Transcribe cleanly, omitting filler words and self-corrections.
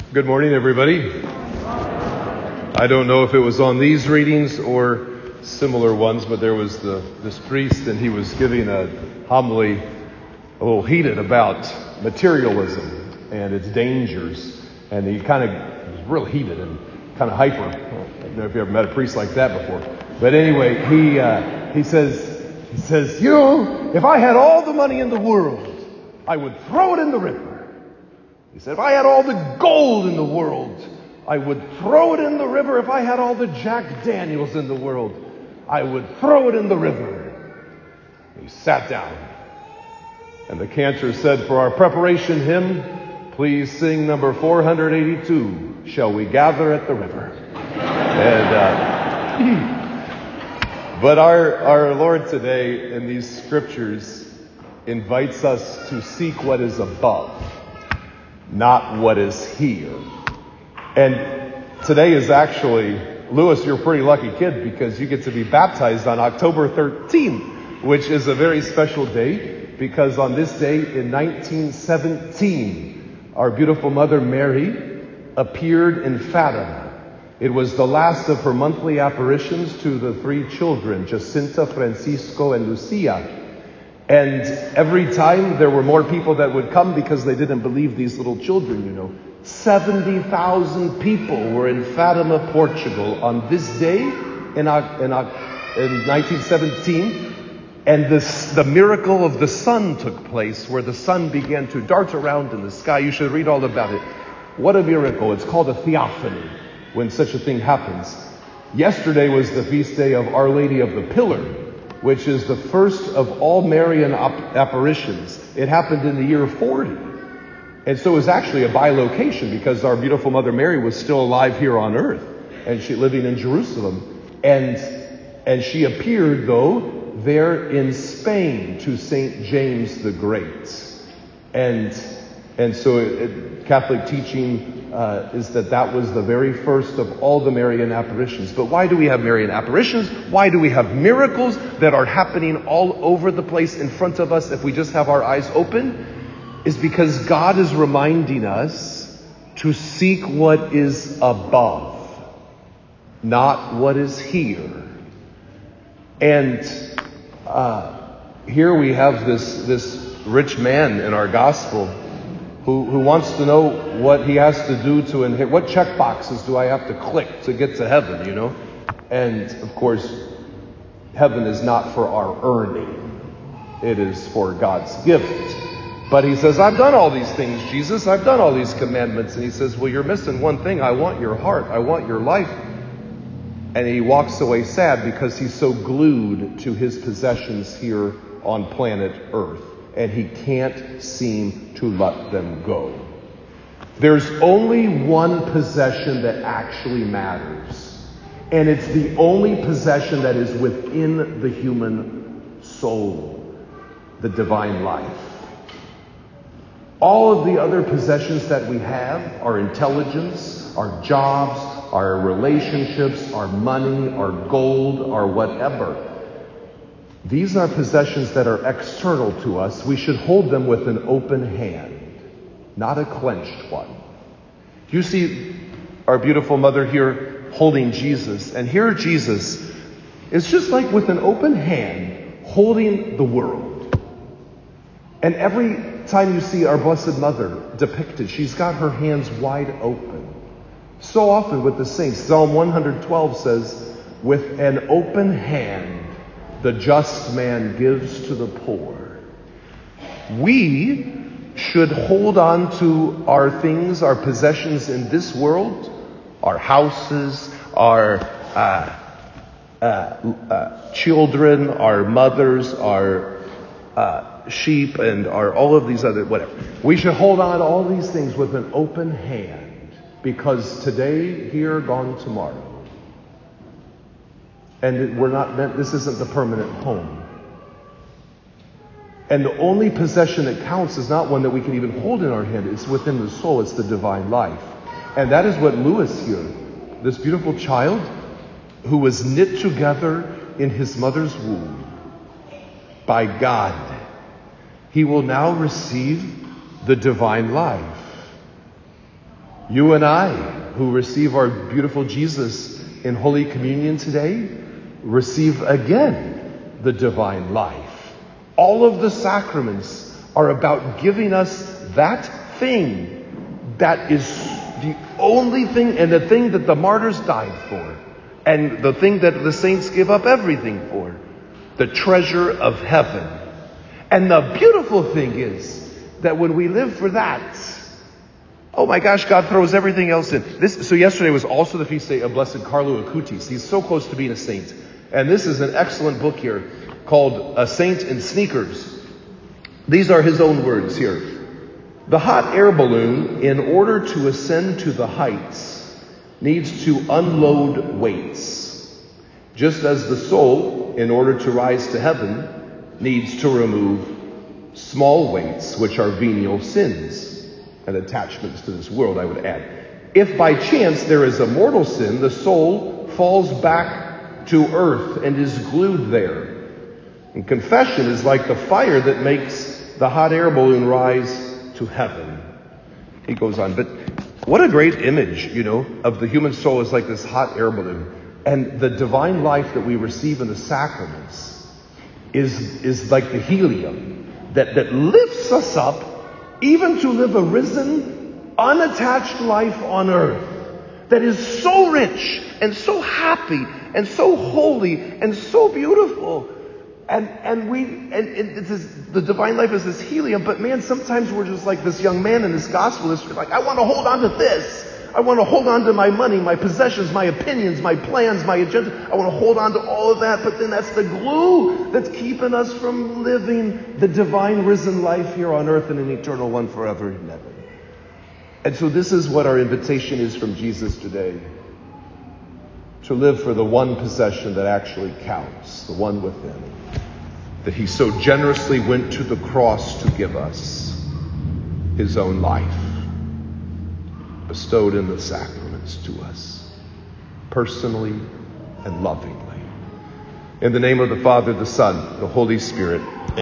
Good morning, everybody. I don't know if it was on these readings or similar ones, but there was this priest, and he was giving a homily a little heated about materialism and its dangers. And he kind of was real heated and kind of hyper. I don't know if you ever met a priest like that before. But anyway, he says, you know, if I had all the money in the world, I would throw it in the river. He said, if I had all the gold in the world, I would throw it in the river. If I had all the Jack Daniels in the world, I would throw it in the river. He sat down. And the cantor said, for our preparation hymn, please sing number 482, Shall We Gather at the River? But our Lord today in these scriptures invites us to seek what is above, not what is here. And today is actually, Lewis, you're a pretty lucky kid because you get to be baptized on October 13th, which is a very special day because on this day in 1917, our beautiful Mother Mary appeared in Fatima. It was the last of her monthly apparitions to the three children, Jacinta, Francisco, and Lucia. And every time there were more people that would come because they didn't believe these little children, you know. 70,000 people were in Fatima, Portugal on this day in 1917. And the miracle of the sun took place where the sun began to dart around in the sky. You should read all about it. What a miracle. It's called a theophany when such a thing happens. Yesterday was the feast day of Our Lady of the Pillar, which is the first of all Marian apparitions. It happened in the year 40. And so it was actually a bilocation because our beautiful Mother Mary was still alive here on earth and she living in Jerusalem. And she appeared, though, there in Spain to St. James the Great. And so Catholic teaching is that was the very first of all the Marian apparitions. But why do we have Marian apparitions? Why do we have miracles that are happening all over the place in front of us if we just have our eyes open? Is because God is reminding us to seek what is above, not what is here. And here we have this rich man in our gospel who wants to know what he has to do to inherit. What check boxes do I have to click to get to heaven, you know? And, of course, heaven is not for our earning. It is for God's gift. But he says, I've done all these things, Jesus. I've done all these commandments. And he says, well, you're missing one thing. I want your heart. I want your life. And he walks away sad because he's so glued to his possessions here on planet Earth. And he can't seem to let them go. There's only one possession that actually matters. And it's the only possession that is within the human soul, the divine life. All of the other possessions that we have, our intelligence, our jobs, our relationships, our money, our gold, our whatever, these are possessions that are external to us. We should hold them with an open hand, not a clenched one. You see our beautiful mother here holding Jesus, and here Jesus is just like with an open hand holding the world. And every time you see our Blessed Mother depicted, she's got her hands wide open. So often with the saints, Psalm 112 says, with an open hand, the just man gives to the poor. We should hold on to our things, our possessions in this world, our houses, our children, our mothers, our sheep, and all of these other whatever. We should hold on to all these things with an open hand because today, here, gone tomorrow. And we're not meant, this isn't the permanent home. And the only possession that counts is not one that we can even hold in our hand. It's within the soul. It's the divine life. And that is what Lewis here, this beautiful child who was knit together in his mother's womb by God, he will now receive the divine life. You and I, who receive our beautiful Jesus in Holy Communion today, receive again the divine life. All of the sacraments are about giving us that thing that is the only thing, and the thing that the martyrs died for, and the thing that the saints give up everything for, the treasure of heaven. And the beautiful thing is that when we live for that, oh my gosh, God throws everything else in. So yesterday was also the feast day of Blessed Carlo Acutis. He's so close to being a saint. And this is an excellent book here called A Saint in Sneakers. These are his own words here. The hot air balloon, in order to ascend to the heights, needs to unload weights, just as the soul, in order to rise to heaven, needs to remove small weights, which are venial sins and attachments to this world, I would add. If by chance there is a mortal sin, the soul falls back to earth and is glued there. And confession is like the fire that makes the hot air balloon rise to heaven. He goes on, but what a great image, of the human soul is like this hot air balloon. And the divine life that we receive in the sacraments is like the helium that lifts us up even to live a risen, unattached life on earth that is so rich and so happy and so holy and so beautiful. And the divine life is this helium, but man, sometimes we're just like this young man in this gospel. We're like, I want to hold on to this. I want to hold on to my money, my possessions, my opinions, my plans, my agenda. I want to hold on to all of that, but then that's the glue that's keeping us from living the divine risen life here on earth and an eternal one forever in heaven. And so this is what our invitation is from Jesus today. To live for the one possession that actually counts, the one within. That he so generously went to the cross to give us his own life, bestowed in the sacraments to us, personally and lovingly. In the name of the Father, the Son, the Holy Spirit.